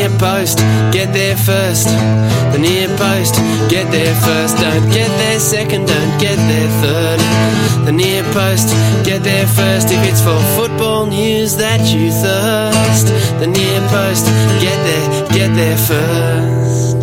near post, get there first. The near post, get there first. Don't get there second, don't get there third. The near post, get there first. If it's for football news that you thirst. The near post, get there first.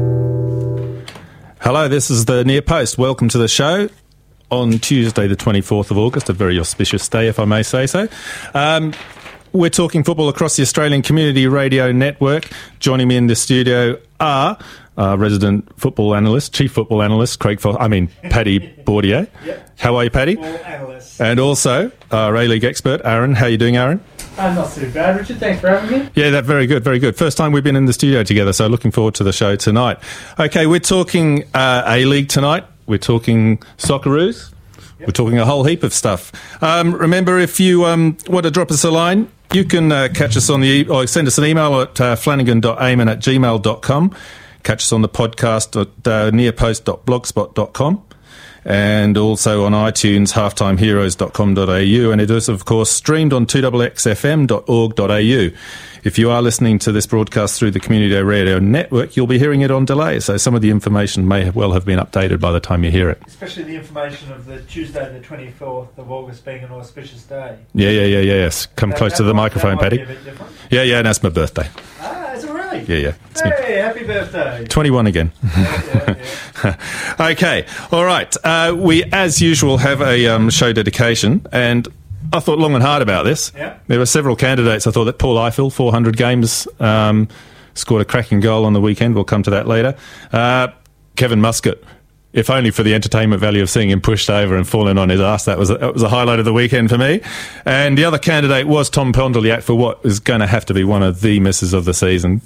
Hello, this is the Near Post. Welcome to the show on Tuesday the 24th of August, a very auspicious day if I may say so. We're talking football across the Australian Community Radio Network. Joining me in the studio are resident football analyst, chief football analyst, Paddy Bordier. Yep. How are you, Paddy? Football analyst. And also our A-League expert, Aaron. How are you doing, Aaron? I'm not too bad, Richard. Thanks for having me. Yeah, very good, very good. First time we've been in the studio together, so looking forward to the show tonight. Okay, we're talking A-League tonight. We're talking Socceroos. Yep. We're talking a whole heap of stuff. Remember, if you want to drop us a line, you can catch us on or send us an email at flanagan.eamon@gmail.com. Catch us on the podcast at nearpost.blogspot.com. And also on iTunes, halftimeheroes.com.au, and it is, of course, streamed on 2xxfm.org.au. If you are listening to this broadcast through the Community Radio Network, you'll be hearing it on delay, so some of the information may well have been updated by the time you hear it. Especially the information of the Tuesday the 24th of August being an auspicious day. Yes. Come close to the microphone, Paddy. Yeah, and that's my birthday. Ah, is it really? Yeah. Hey, happy birthday. 21 again. Yeah. Okay, all right. We, as usual, have a show dedication, and I thought long and hard about this. Yeah. There were several candidates. I thought that Paul Eiffel, 400 games, scored a cracking goal on the weekend. We'll come to that later. Kevin Muscat, if only for the entertainment value of seeing him pushed over and falling on his ass. That was a highlight of the weekend for me. And the other candidate was Tom Pondoliak for what is going to have to be one of the misses of the season.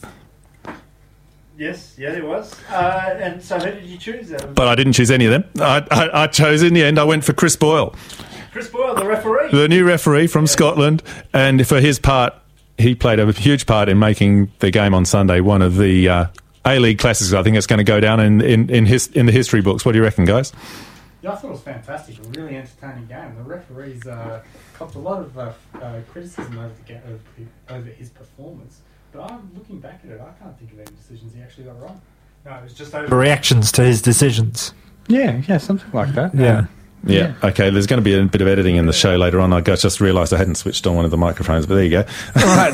Yes, it was. And so who did you choose? But I didn't choose any of them. I chose, in the end, I went for Chris Boyle. Chris Boyle, the referee. The new referee from Scotland. And for his part, he played a huge part in making the game on Sunday one of the A-League classics. I think it's going to go down in the history books. What do you reckon, guys? Yeah, I thought it was fantastic. A really entertaining game. The referees copped a lot of criticism over his performance. But I'm looking back at it, I can't think of any decisions he actually got wrong. No, it was just over reactions to his decisions. Yeah, something like that. Yeah. Okay, there's going to be a bit of editing in the show later on. I just realised I hadn't switched on one of the microphones, but there you go. All right.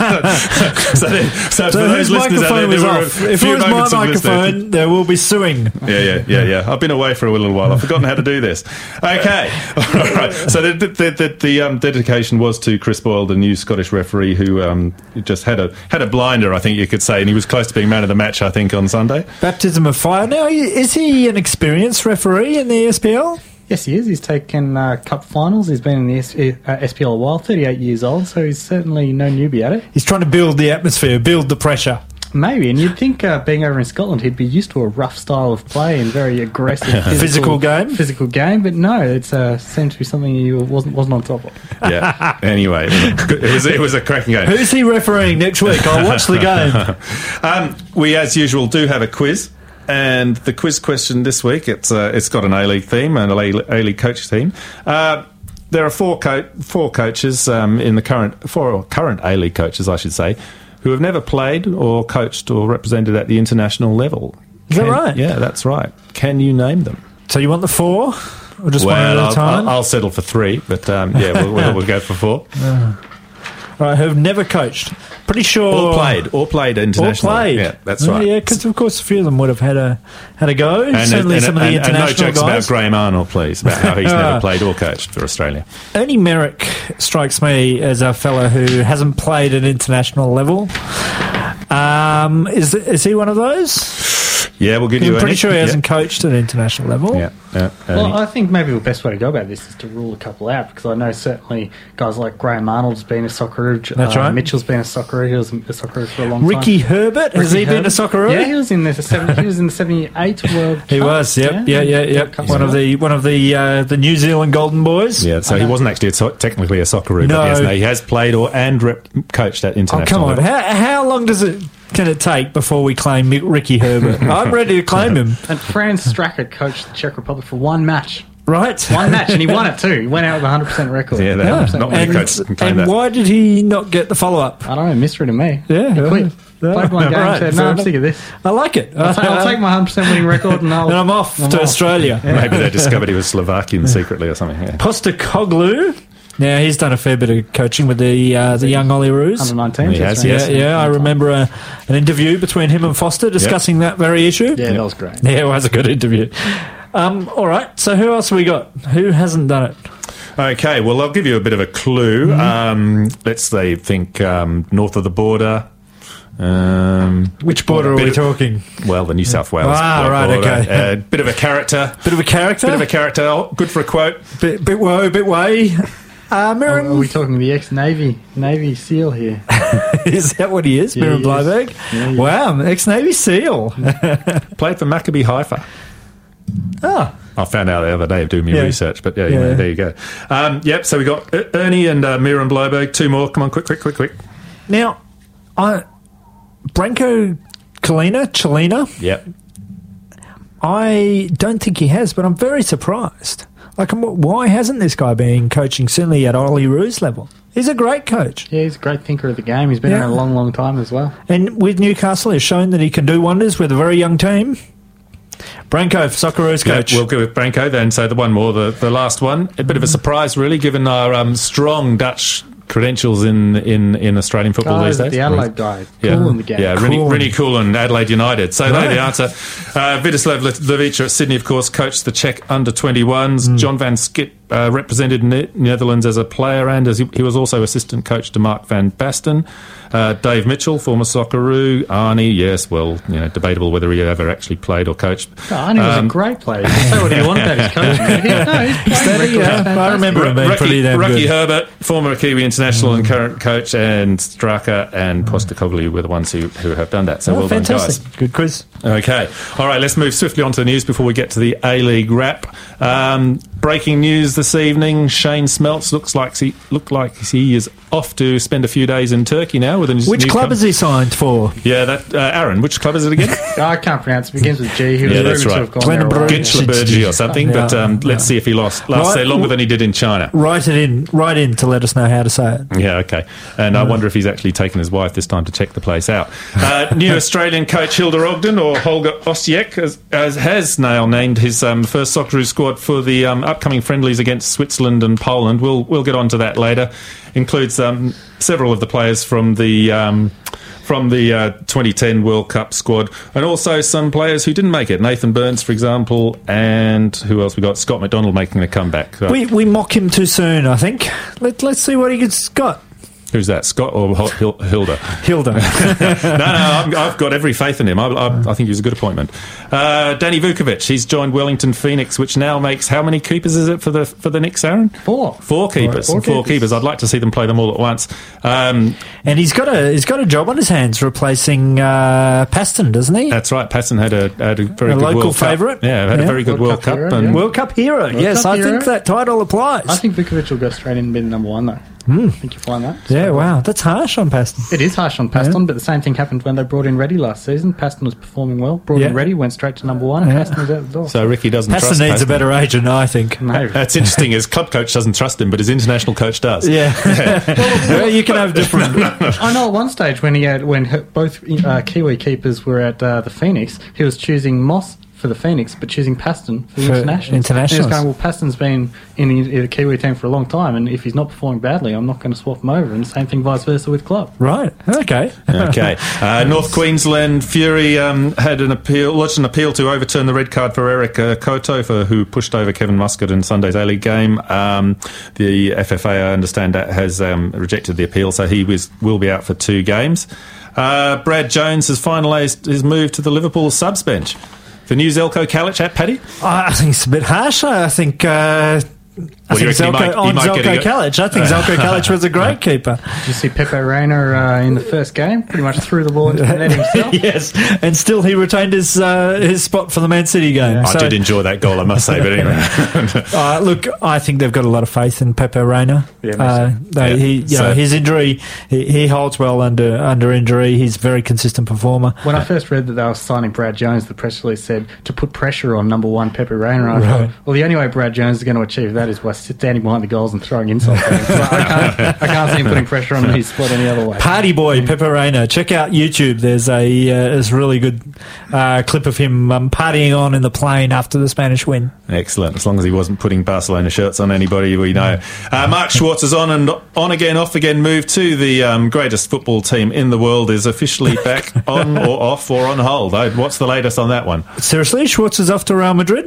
so for those listeners out there, if it was my microphone, there will be suing. Yeah. I've been away for a little while. I've forgotten how to do this. Okay. All right. So the dedication was to Chris Boyle, the new Scottish referee, who just had a blinder, I think you could say, and he was close to being man of the match, I think, on Sunday. Baptism of fire. Now, is he an experienced referee in the SPL? Yes, he is. He's taken cup finals. He's been in the SPL a while, 38 years old, so he's certainly no newbie at it. He's trying to build the atmosphere, build the pressure. Maybe, and you'd think being over in Scotland he'd be used to a rough style of play and very aggressive physical game, but no, it seemed to be something he wasn't on top of. Yeah. Anyway, it was a cracking game. Who's he refereeing next week? I'll watch the game. We, as usual, do have a quiz. And the quiz question this week, it's got an A-League theme and an A-League coach theme. There are four coaches in the current A-League coaches, I should say, who have never played or coached or represented at the international level. Is that right? Yeah, that's right. Can you name them? So you want the four, or just one at a time? I'll settle for three, but we'll go for four. Right, who've never coached. Pretty sure... Or played internationally. Or played. Yeah, that's right. Yeah, because, of course, a few of them would have had a go. And certainly some of the international no jokes guys. about Graham Arnold, please, about how he's never played or coached for Australia. Ernie Merrick strikes me as a fellow who hasn't played at international level. Is he one of those? Yeah, we'll give you. I'm pretty sure he hasn't coached at international level. Yeah. Well, I think maybe the best way to go about this is to rule a couple out, because I know certainly guys like Graham Arnold's been a Socceroo. That's right. Mitchell's been a Socceroo. He was a Socceroo for a long time. Ricky Herbert, has he been a Socceroo? Yeah, he was in the 78 World Cup. He was. Yep. Yeah. One of the New Zealand Golden Boys. Yeah. So he wasn't actually technically a Socceroo. No. But yes, he has played and coached at international. Oh, come on! How long can it take before we claim Ricky Herbert? I'm ready to claim him. And Franz Straka coached the Czech Republic for one match. Right. One match, and he won it too. He went out with a 100% record. Yeah, not many coaches can claim and that. why did he not get the follow-up? I don't know, mystery to me. Yeah. He quit. Played one game and said, no, I'm sick of this. I like it. I'll take my 100% winning record and I'm off to Australia. Maybe they discovered he was Slovakian secretly or something. Yeah. Postecoglou. Now, he's done a fair bit of coaching with the young Olyroos. Under 19. He has, yes. Yeah, I remember an interview between him and Foster discussing that very issue. Yeah, that was great. Yeah, it was a good interview. All right, so who else have we got? Who hasn't done it? Okay, well, I'll give you a bit of a clue. Let's say, think north of the border. Which border are we talking? Well, the New South Wales right, border. okay. Bit of a character. Bit of a character? Bit of a character. Oh, good for a quote. Bit woe, bit way. Miriam, Are we talking the ex-Navy SEAL here? is that what he is? Yeah, Miriam he is. Bleiberg? Yeah, Wow, ex-Navy SEAL. Played for Maccabi Haifa. Oh, I found out the other day doing my Yeah. research, but yeah, Yeah. there you go. Yep, so we got Ernie and Miriam Bleiberg. Two more. Come on, quick. now, Branko Chelina, Yep. I don't think he has, but I'm very surprised. Like, why hasn't this guy been coaching, certainly at Olyroos level? He's a great coach. Yeah, he's a great thinker of the game. He's been Yeah. around a long, long time as well. And with Newcastle, he's shown that he can do wonders with a very young team. Branko, Socceroos Yeah, coach. we'll go with Branko then. So the one more, the last one. A bit of a surprise, really, given our strong Dutch credentials in Australian football these days. The Adelaide guy. Yeah, Cool in the game. yeah, Rennie Coulon, Adelaide United. So Right. there the answer. Vidislav Levica at Sydney, of course, coached the Czech under-21s. John Van Skip represented Netherlands as a player, and as he was also assistant coach to Mark van Basten. Dave Mitchell, former Socceroo. Arnie, yes, well, debatable whether he ever actually played or coached. Arnie was a great player. You can say what you want about his coaching. He's playing record. I remember him being pretty damn Rocky good. Herbert, former Kiwi international and current coach, and Straka and Postecoglou were the ones who have done that. So well done, guys. Fantastic. Good quiz. Okay. All right, let's move swiftly on to the news before we get to the A-League wrap. Breaking news this evening, Shane Smeltz looks like he is off to spend a few days in Turkey now. With a Which club is he signed for? Yeah, that Aaron, which club is it again? I can't pronounce it. It begins with G. He was Yeah, that's rumored to right. have gone there a while. Ginchlerbergy or something, Yeah. but let's see if he lasts there longer than he did in China. Write in to let us know how to say it. Yeah, okay. And I wonder if he's actually taken his wife this time to check the place out. New Australian coach Hilda Ogden, or Holger Osiek, has now named his first Socceroos squad for the upcoming friendlies against Switzerland and Poland. We'll get on to that later. Includes several of the players from the 2010 World Cup squad, and also some players who didn't make it. Nathan Burns, for example, and who else we got? Scott McDonald making a comeback. We mock him too soon, I think. Let's see what he's got. Who's that, Scott or Hilda? Hilda. No, I've got every faith in him. I think he's a good appointment. Danny Vukovic, he's joined Wellington Phoenix, which now makes, how many keepers is it for the Knicks, Aaron? Four Keepers. Four Keepers. I'd like to see them play them all at once. And he's got a job on his hands replacing Paston, doesn't he? That's right. Paston had a very good local World Cup. favourite. Yeah, had a very good World World Cup Cup. hero, And yeah. World Cup hero. Yes, Cup I hero. think that title applies. I think Vukovic will go straight in and be the number one, though. I think you find that. Yeah, wow. That's harsh on Paston. It is harsh on Paston, but the same thing happened when they brought in Reddy last season. Paston was performing well. Brought in Reddy, went straight to number one, and Paston was out the door. So Ricky doesn't Paston trust needs Paston. a better agent, I think. No. That's interesting. His club coach doesn't trust him, but his international coach does. Yeah. Well, you can have different... I know at one stage when both Kiwi keepers were at the Phoenix, he was choosing Moss for the Phoenix, but choosing Paston for the For internationals. internationals. And he was going, well, Paston's been in the Kiwi team for a long time, and if he's not performing badly, I'm not going to swap him over. And the same thing vice versa with club. Right. Okay. Okay. North Queensland Fury had lodged an appeal to overturn the red card for Eric Koto, who pushed over Kevin Muscat in Sunday's A-League game. The FFA, I understand, has rejected the appeal, so he will be out for 2 games. Brad Jones has finalised his move to the Liverpool subs bench. The new Zelko Kalic at Paddy? I think it's a bit harsh. I think What do you reckon? He might get Zelko a go? Kalic. I think Zelko Kalic was a great keeper. Did you see Pepe Reina in the first game? Pretty much threw the ball into the net himself. Yes, and still he retained his spot for the Man City game. I did enjoy that goal, I must say, but anyway. Look, I think they've got a lot of faith in Pepe Reina. His injury, he holds well under injury. He's a very consistent performer. When I first read that they were signing Brad Jones, the press release said to put pressure on number one Pepe Reina. I thought, well, the only way Brad Jones is going to achieve that is by standing behind the goals and throwing insults at him. So I can't see him putting pressure on his spot any other way. Party boy Pepe Reina. Check out YouTube. There's a really good clip of him partying on in the plane after the Spanish win. Excellent. As long as he wasn't putting Barcelona shirts on anybody we know. Mark Schwartz is on again, off again. Move to the greatest football team in the world is officially back on or off or on hold. What's the latest on that one? Seriously, Schwartz is off to Real Madrid?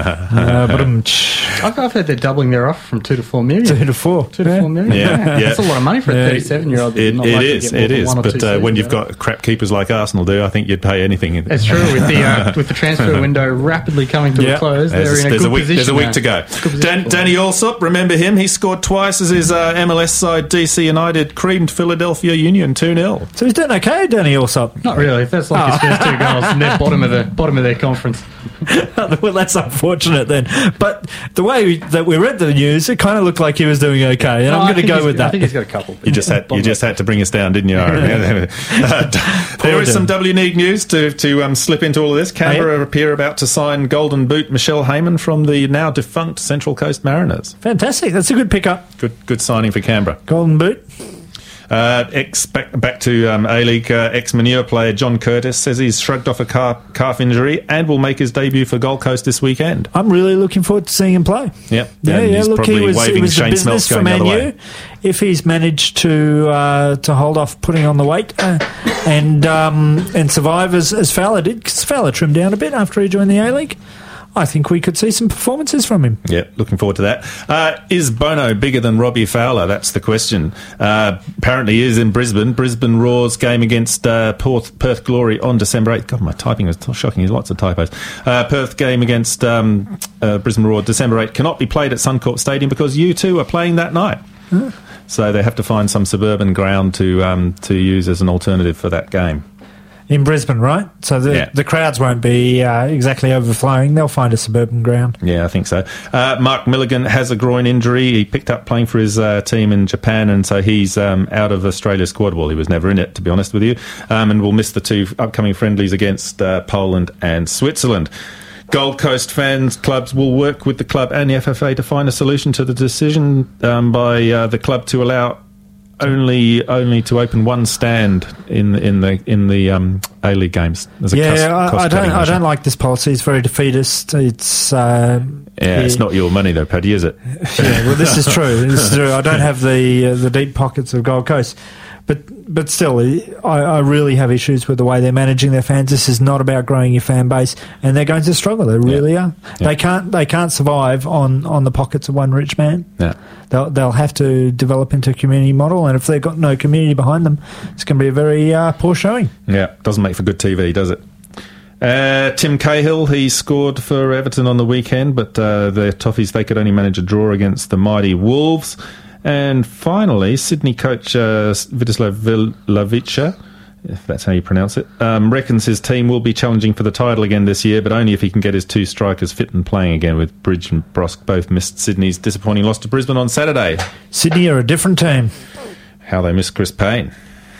I've heard they're doubling their offer from 2 to 4 million. 2 to 4. 2 to 4 million. Yeah. That's a lot of money for a 37-year-old. It is. But when you've got crap keepers like Arsenal do, I think you'd pay anything. It's true. With the transfer window rapidly coming to a close, they're in a good position. There's a week to go. Danny Allsop, remember him? He scored twice as his MLS side DC United creamed Philadelphia Union 2-0. So he's doing okay, Danny Allsop? Not really. That's like his first 2 goals, and they're bottom of their conference. Well, that's unfortunate then. But the way that we read the news, it kind of looked like he was doing okay, and I'm going to go with that. I think he's got a couple. You just had to bring us down, didn't you, Aaron? There is some W League news to slip into all of this. Canberra appear about to sign Golden Boot Michelle Heyman from the now defunct Central Coast Mariners. Fantastic. That's a good pickup. Good signing for Canberra. Golden Boot. Back to A-League ex-Manure player John Curtis says he's shrugged off a calf injury and will make his debut for Gold Coast this weekend. I'm really looking forward to seeing him play. Yep. Yeah. Look, he was a business for Man U. If he's managed to hold off putting on the weight and survive as Fowler did, because Fowler trimmed down a bit after he joined the A-League, I think we could see some performances from him. Yeah, looking forward to that. Is Bono bigger than Robbie Fowler? That's the question. Apparently he is in Brisbane. Brisbane Roar's game against Perth Glory on December 8th. God, my typing is shocking. There's lots of typos. Perth game against Brisbane Roar December 8th cannot be played at Suncorp Stadium because U2 are playing that night. So they have to find some suburban ground to use as an alternative for that game. In Brisbane, right? So the crowds won't be exactly overflowing. They'll find a suburban ground. Yeah, I think so. Mark Milligan has a groin injury. He picked up playing for his team in Japan, and so he's out of Australia's squad. Well, he was never in it, to be honest with you, and will miss the 2 upcoming friendlies against Poland and Switzerland. Gold Coast fans clubs will work with the club and the FFA to find a solution to the decision by the club to allow only to open one stand in the A-League games. I don't like this policy. It's very defeatist. It's it's not your money though, Paddy, is it? Yeah, well, this is true. I don't have the deep pockets of Gold Coast. But still, I really have issues with the way they're managing their fans. This is not about growing your fan base, and they're going to struggle. They really are. Yeah. They can't survive on the pockets of one rich man. Yeah. They'll have to develop into a community model, and if they've got no community behind them, it's going to be a very poor showing. Yeah, doesn't make for good TV, does it? Tim Cahill, he scored for Everton on the weekend, but the Toffees, they could only manage a draw against the mighty Wolves. And finally, Sydney coach Vidislav Lavica, if that's how you pronounce it, reckons his team will be challenging for the title again this year, but only if he can get his 2 strikers fit and playing again, with Bridge and Brosk both missed Sydney's disappointing loss to Brisbane on Saturday. Sydney are a different team. How they missed Chris Payne.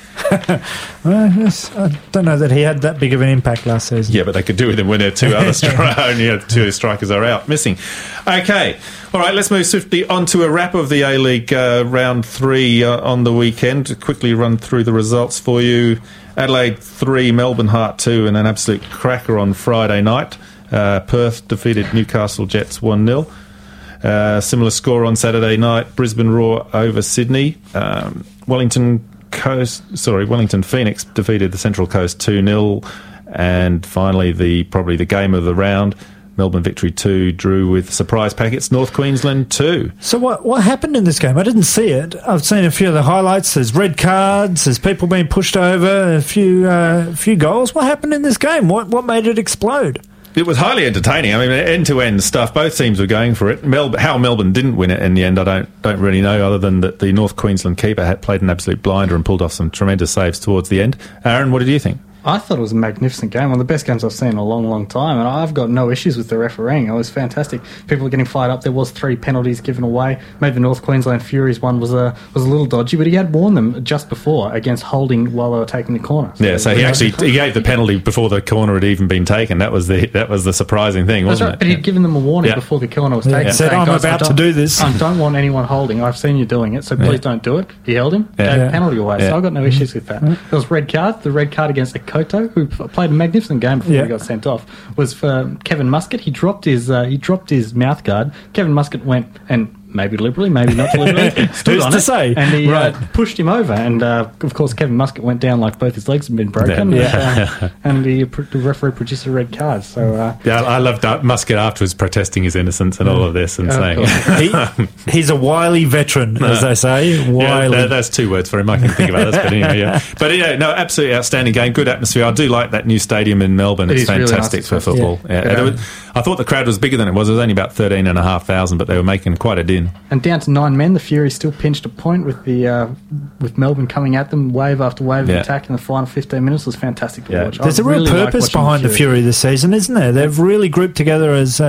Well, yes, I don't know that he had that big of an impact last season. Yeah, but they could do with him when their 2 other only 2 strikers are out missing. Okay, all right, let's move swiftly on to a wrap of the A-League round 3 on the weekend. To quickly run through the results for you. Adelaide 3, Melbourne Heart 2, and an absolute cracker on Friday night. Perth defeated Newcastle Jets 1-0. Similar score on Saturday night. Brisbane Roar over Sydney. Wellington Phoenix defeated the Central Coast 2-0, and finally probably the game of the round, Melbourne Victory 2 drew with surprise packets North Queensland 2. So what happened in this game? I didn't see it. I've seen a few of the highlights. There's red cards, there's people being pushed over, a few goals. What happened in this game? What made it explode? It was highly entertaining. I mean, end-to-end stuff. Both teams were going for it. How Melbourne didn't win it in the end, I don't really know, other than that the North Queensland keeper had played an absolute blinder and pulled off some tremendous saves towards the end. Aaron, what did you think? I thought it was a magnificent game, one of the best games I've seen in a long, long time, and I've got no issues with the refereeing. It was fantastic. People were getting fired up. There was 3 penalties given away. Maybe the North Queensland Furies one was a little dodgy, but he had warned them just before against holding while they were taking the corner. So he gave the penalty before the corner had even been taken. That was the surprising thing, wasn't it? But he'd given them a warning before the corner was taken. He said, I'm about to do this. I don't want anyone holding. I've seen you doing it, so please don't do it. He held him, gave the penalty away. So I've got no issues with that. There was red card. The red card against Akoto, who played a magnificent game before he got sent off, was for Kevin Muscat. He dropped his mouth guard. Kevin Muscat went, and maybe deliberately, maybe not deliberately, stood on it, and he pushed him over. And of course, Kevin Muscat went down like both his legs had been broken. And the referee produced a red card. So I loved Muscat afterwards protesting his innocence and all of this and saying he's a wily veteran, as they say. Wily. That's 2 words for him. I can think about this, but anyway, But absolutely outstanding game, good atmosphere. I do like that new stadium in Melbourne. It's fantastic for football. I thought the crowd was bigger than it was. It was only about 13,500, but they were making quite a din. And down to 9 men, the Furies still pinched a point with with Melbourne coming at them wave after wave of attack in the final 15 minutes. It was fantastic to watch. There's a real purpose behind the Fury this season, isn't there? They've really grouped together as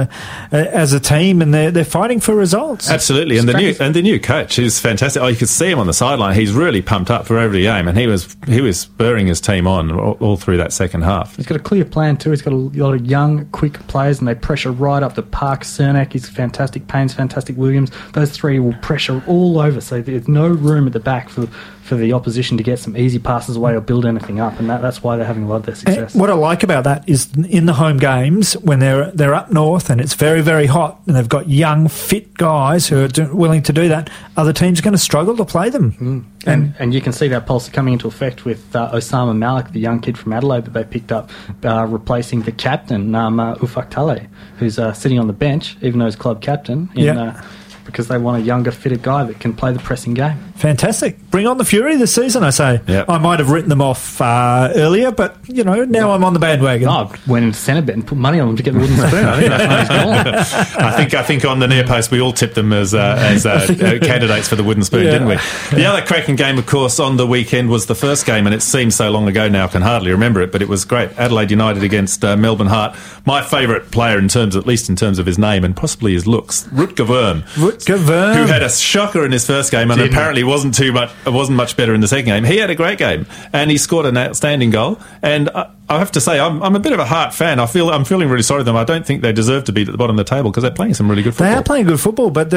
a team, and they're fighting for results. Absolutely, and the new coach is fantastic. You could see him on the sideline. He's really pumped up for every game, and he was spurring his team on all through that second half. He's got a clear plan too. He's got a lot of young, quick players, and they pressure right up the park. Cernak is fantastic. Payne's fantastic. Williams. Those 3 will pressure all over, so there's no room at the back for the opposition to get some easy passes away or build anything up, and that's why they're having a lot of their success. And what I like about that is in the home games, when they're up north and it's very, very hot, and they've got young, fit guys who are willing to do that, other teams are going to struggle to play them. And you can see that pulse coming into effect with Osama Malik, the young kid from Adelaide that they picked up, replacing the captain, Ufak Talay, who's sitting on the bench, even though he's club captain, because they want a younger, fitter guy that can play the pressing game. Fantastic. Bring on the Fury this season, I say. Yep. I might have written them off earlier, but, now I'm on the bandwagon. I went into Centre Bet and put money on them to get the wooden spoon. I think that's money's gone. I think on the near post we all tipped them as candidates for the wooden spoon, didn't we? The other cracking game, of course, on the weekend was the first game, and it seems so long ago now I can hardly remember it, but it was great. Adelaide United against Melbourne Heart. My favourite player, at least in terms of his name and possibly his looks, Rutger Wurm. Who had a shocker in his first game and apparently wasn't much better in the second game. He had a great game and he scored an outstanding goal. And I have to say, I'm a bit of a Heart fan. I'm feeling really sorry for them. I don't think they deserve to be at the bottom of the table because they're playing some really good football. They are playing good football, but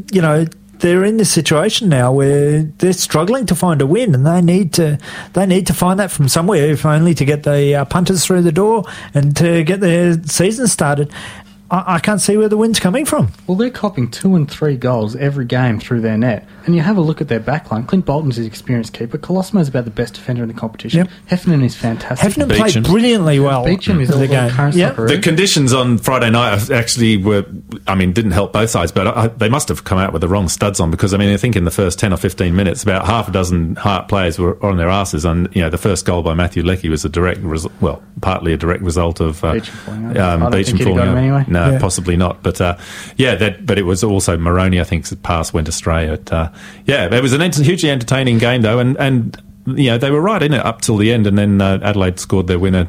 they're in this situation now where they're struggling to find a win, and they need to find that from somewhere, if only to get the punters through the door and to get their season started. I can't see where the win's coming from. Well, they're copping 2 and 3 goals every game through their net. And you have a look at their backline. Clint Bolton's his experienced keeper. Colosimo's about the best defender in the competition. Heffernan is fantastic. Heffernan played brilliantly well. Beecham is the game. The conditions on Friday night actually didn't help both sides, but they must have come out with the wrong studs on because, I think in the first 10 or 15 minutes, about half a dozen Heart players were on their asses. And, the first goal by Matthew Leckie was partly a direct result of Beecham falling out. Anyway. No, possibly not. But, but it was also Moroney, I think, pass went astray. It was a hugely entertaining game, though, and they were right in it up till the end, and then Adelaide scored their winner,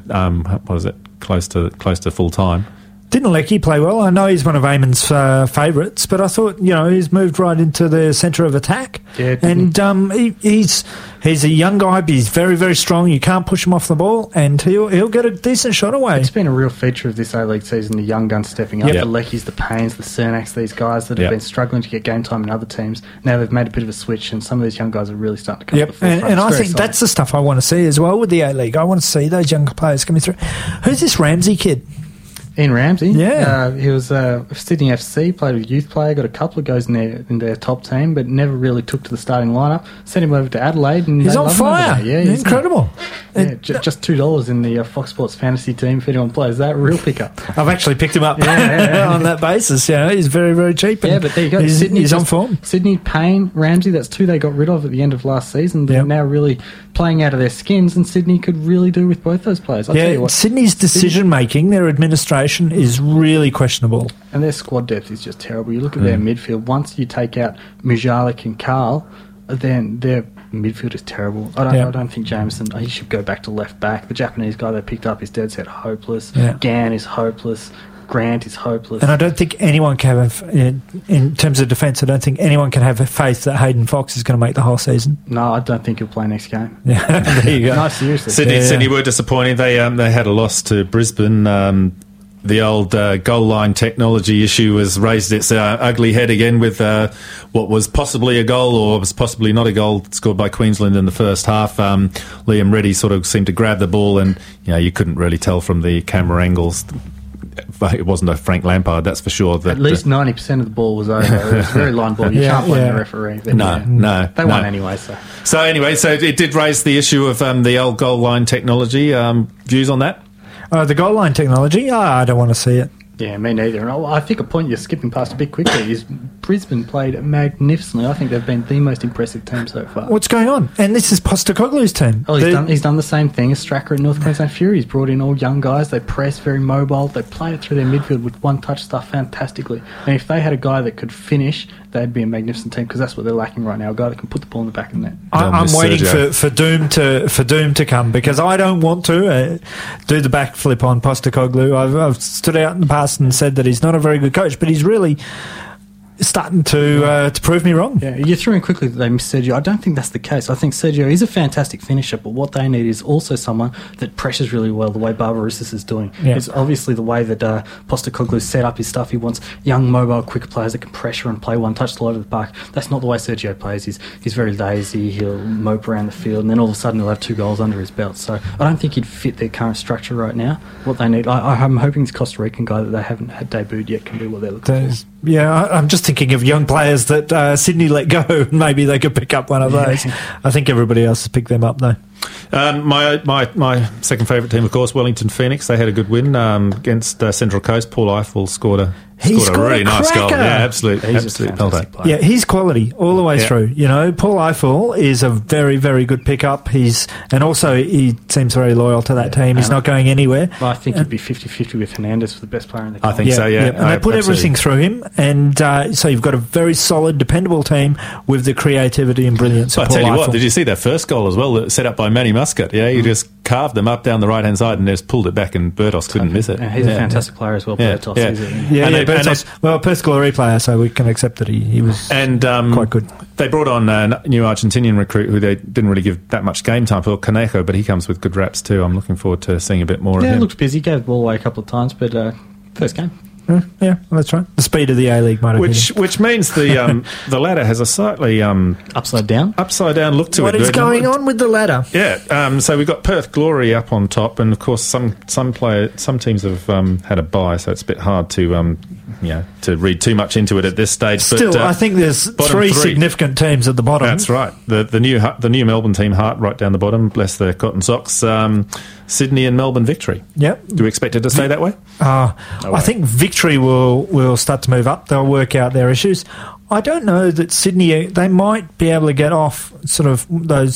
close to full time. Didn't Leckie play well? I know he's one of Eamon's favourites, but I thought, he's moved right into the centre of attack. Yeah, and he's a young guy, but he's very, very strong. You can't push him off the ball, and he'll get a decent shot away. It's been a real feature of this A-League season, the young guns stepping up. The Leckies, the Paynes, the Cernaks, these guys that have been struggling to get game time in other teams. Now they've made a bit of a switch, and some of these young guys are really starting to come to the forefront. And I think that's the stuff I want to see as well with the A-League. I want to see those young players coming through. Who's this Ramsey kid? Ian Ramsey. Yeah. He was Sydney FC, played with youth player, got a couple of goals in their top team, but never really took to the starting lineup. Sent him over to Adelaide. And he's on fire. Yeah, he's incredible. Just $2 in the Fox Sports fantasy team if anyone plays that. Real pickup. I've actually picked him up on that basis. He's very, very cheap. But there you go. He's on form. Sydney, Payne, Ramsey, that's 2 they got rid of at the end of last season. They're now really playing out of their skins, and Sydney could really do with both those players. I'll tell you what. Sydney's decision-making, their administration, rotation is really questionable. And their squad depth is just terrible. You look at their midfield, once you take out Mujalik and Carl, then their midfield is terrible. I don't think Jameson, he should go back to left back. The Japanese guy they picked up is dead set hopeless. Yeah. Gan is hopeless. Grant is hopeless. And I don't think anyone can have, in terms of defence, I don't think anyone can have faith that Hayden Fox is going to make the whole season. No, I don't think he'll play next game. Yeah, there you go. No, seriously. Sydney were disappointing. They had a loss to Brisbane. The old goal line technology issue has raised its ugly head again with what was possibly a goal or was possibly not a goal scored by Queensland in the first half. Liam Reddy sort of seemed to grab the ball, and you couldn't really tell from the camera angles. It wasn't a Frank Lampard, that's for sure. At least 90% of the ball was over. It was a very line ball. You can't blame the referee. But No. They won anyway. So it did raise the issue of the old goal line technology. Views on that? The goal line technology? I don't want to see it. Yeah, me neither. And I think a point you're skipping past a bit quickly is Brisbane played magnificently. I think they've been the most impressive team so far. What's going on? And this is Postecoglou's team. Oh, he's done the same thing as Stracker at North Queensland Fury. He's brought in all young guys. They press, very mobile. They play it through their midfield with one-touch stuff fantastically. And if they had a guy that could finish, they'd be a magnificent team because that's what they're lacking right now, a guy that can put the ball in the back of the net. I'm waiting for Doom to come because I don't want to do the backflip on Postecoglou. I've stood out in the past and said that he's not a very good coach, but he's really starting to prove me wrong. Yeah, you threw in quickly that they missed Sergio. I don't think that's the case. I think Sergio is a fantastic finisher, but what they need is also someone that pressures really well, the way Barbarouses is doing. Yeah. It's obviously the way that Postecoglou set up his stuff. He wants young, mobile, quick players that can pressure and play one touch all over the park. That's not the way Sergio plays. He's very lazy. He'll mope around the field, and then all of a sudden he'll have 2 goals under his belt. So I don't think he'd fit their current structure right now. What they need, I'm hoping this Costa Rican guy that they haven't had debuted yet can do what they're looking for. Yeah, I'm just thinking of young players that Sydney let go. Maybe they could pick up one of those. I think everybody else has picked them up, though. My second favourite team, of course, Wellington Phoenix. They had a good win against Central Coast. Paul Eiffel scored a really nice goal. Yeah, absolute player. Yeah, he's quality all the way through. Paul Eiffel is a very, very good pickup. And also he seems very loyal to that team. He's not going anywhere. Well, I think he'd be 50-50 with Hernandez for the best player in the team. I think so, yeah. And they put everything through him, and so you've got a very solid, dependable team with the creativity and brilliance of Paul Eiffel. Eiffel. Did you see that first goal as well, set up by Manny Muscat? Yeah, he just carved them up down the right-hand side and just pulled it back, and Bertos couldn't miss it. Yeah, he's a fantastic player as well, Bertos. Bertos. Well, Perth Glory player, so we can accept that he was quite good. They brought on a new Argentinian recruit who they didn't really give that much game time for, Conejo, but he comes with good raps too. I'm looking forward to seeing a bit more of him. Yeah, looks busy. Gave the ball away a couple of times, but first game. Yeah, well, that's right. The speed of the A-League might have which means the ladder has a slightly upside down look to it. What is going on with the ladder? Yeah, so we've got Perth Glory up on top, and of course some teams have had a bye, so it's a bit hard to read too much into it at this stage. Still, but, I think there's three significant teams at the bottom. That's right. The new Melbourne team, Hart, right down the bottom. Bless their cotton socks. Sydney and Melbourne Victory. Yep. Do we expect it to stay that way? I think Victory will start to move up. They'll work out their issues. I don't know that Sydney, they might be able to get off sort of those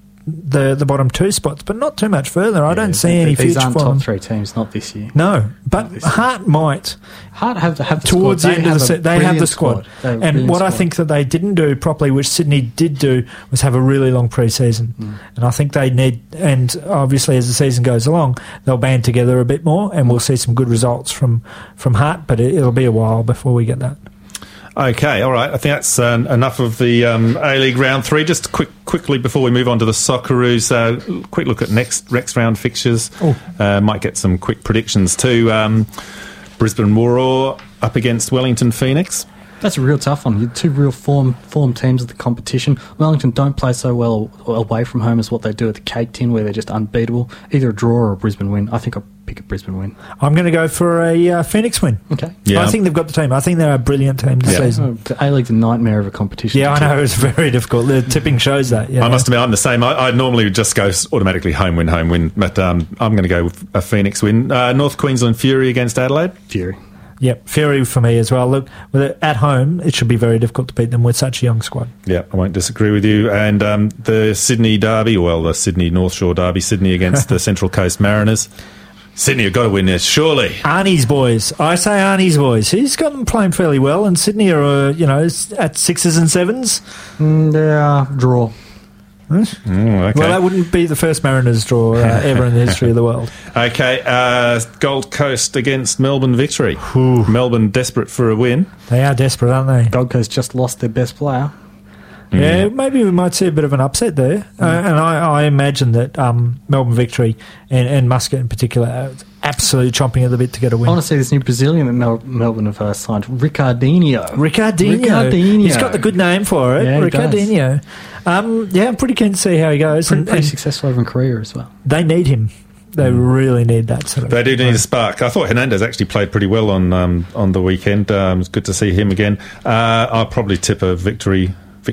the bottom 2 spots, but not too much further. I don't see any future for them. These aren't top 3 teams, not this year. No, but Hart might. Hart have the towards squad. The end of the set, they have the squad. And what I squad. think that they didn't do properly, which Sydney did do, was have a really long pre-season. And I think they need, and obviously as the season goes along, they'll band together a bit more, and we'll see some good results from Hart, but it'll be a while before we get that. Okay, all right. I think that's enough of the A-League round 3. Just quickly before we move on to the Socceroos, quick look at next round fixtures. Might get some quick predictions too. Brisbane Roar up against Wellington Phoenix. That's a real tough one. You're 2 real form teams of the competition. Wellington don't play so well away from home as what they do at the Cake Tin, where they're just unbeatable. Either a draw or a Brisbane win. I think I'll pick a Brisbane win. I'm going to go for a Phoenix win. Okay. Yeah. I think they've got the team. I think they're a brilliant team this season. The A-League's a nightmare of a competition. Yeah, I know. It's very difficult. The tipping shows that. Yeah. I must admit, I'm the same. I normally would just go automatically home win, but I'm going to go with a Phoenix win. North Queensland Fury against Adelaide. Fury. Yep, Fury for me as well. Look, at home, it should be very difficult to beat them with such a young squad. Yeah, I won't disagree with you. And the Sydney derby, the Sydney North Shore derby, Sydney against the Central Coast Mariners. Sydney have got to win this, surely. Arnie's boys. I say Arnie's boys. He's got them playing fairly well, and Sydney are, at 6s and 7s. Draw. Okay. Well, that wouldn't be the first Mariners draw ever in the history of the world. Okay, Gold Coast against Melbourne Victory. Ooh. Melbourne desperate for a win. They are desperate, aren't they? Gold Coast just lost their best player. Yeah, maybe we might see a bit of an upset there. And I imagine that Melbourne Victory and Muscat in particular are absolutely chomping at the bit to get a win. I want to see this new Brazilian that Melbourne have signed, Ricardinho. Ricardinho. He's got the good name for it. Yeah, Ricardinho. I'm pretty keen to see how he goes. Pretty successful over in Korea as well. They need him. They really need that sort of. They do need a spark. I thought Hernandez actually played pretty well on the weekend. It's good to see him again. I'll probably tip a victory.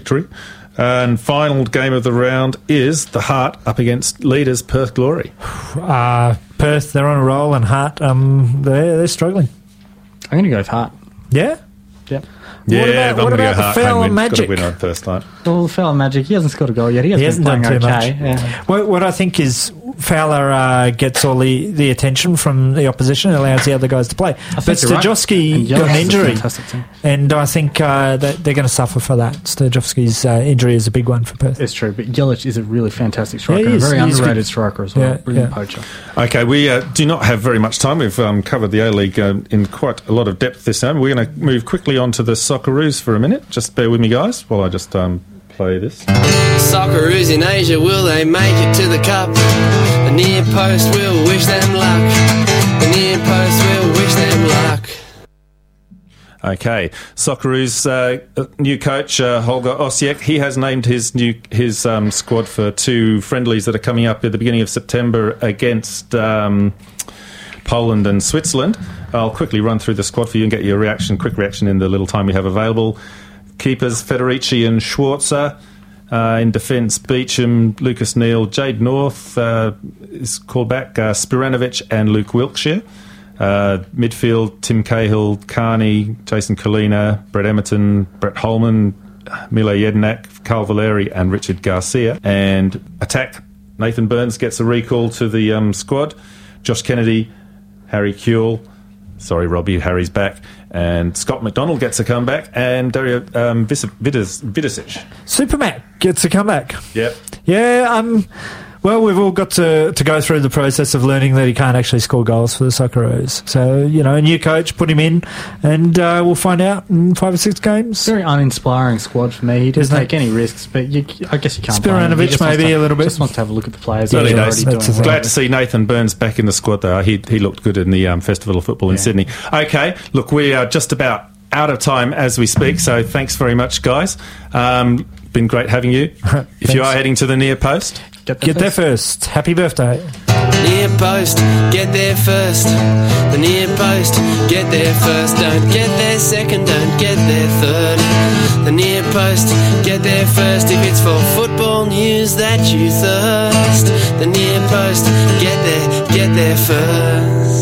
And final game of the round is the Heart up against leaders Perth Glory. Perth, they're on a roll, and Heart, they're struggling. I'm going to go with Heart. Yeah? Yep. Yeah, what about the Fowler Magic? Got to win on first night. Well, Fowler Magic, he hasn't scored a goal yet. He hasn't done too much. Yeah. What I think is Fowler gets all the attention from the opposition and allows the other guys to play. But Stojovski got an injury, and I think that they're going to suffer for that. Stojovski's injury is a big one for Perth. It's true, but Yelich is a really fantastic striker, a very underrated striker as well. Brilliant poacher. Okay, we do not have very much time. We've covered the A-League in quite a lot of depth this time. We're going to move quickly on to the Socceroos for a minute. Just bear with me, guys, while I just play this. Socceroos in Asia, will they make it to the cup? The near post will wish them luck. The near post will wish them luck. Okay, Socceroos' new coach, Holger Osiek, he has named his squad for two friendlies that are coming up at the beginning of September against Poland and Switzerland. I'll quickly run through the squad for you and get your quick reaction in the little time we have available. Keepers, Federici and Schwarzer. In defence, Beecham, Lucas Neal, Jade North is called back, Spiranovic and Luke Wilkshire. Midfield, Tim Cahill, Carney, Jason Colina, Brett Emerton, Brett Holman, Mile Jedinak, Carl Valeri and Richard Garcia. And attack, Nathan Burns gets a recall to the squad. Josh Kennedy, Harry Kuehl, sorry Robbie, Harry's back, and Scott McDonald gets a comeback, and Dario Vidicic. Supermac gets a comeback. Yep. Yeah, well, we've all got to go through the process of learning that he can't actually score goals for the Socceroos. So, a new coach, put him in, and we'll find out in 5 or 6 games. Very uninspiring squad for me. He didn't take any risks, but I guess you can't. Spiranovic maybe a little bit. Just wants to have a look at the players. Early days. Glad to see Nathan Burns back in the squad, though. He looked good in the Festival of Football in Sydney. Okay, look, we are just about out of time as we speak, so thanks very much, guys. Been great having you. If you are heading to the near post, get there first. Happy birthday. Near post, get there first. The near post, get there first. Don't get there second, don't get there third. The near post, get there first. If it's for football news that you thirst. The near post, get there first.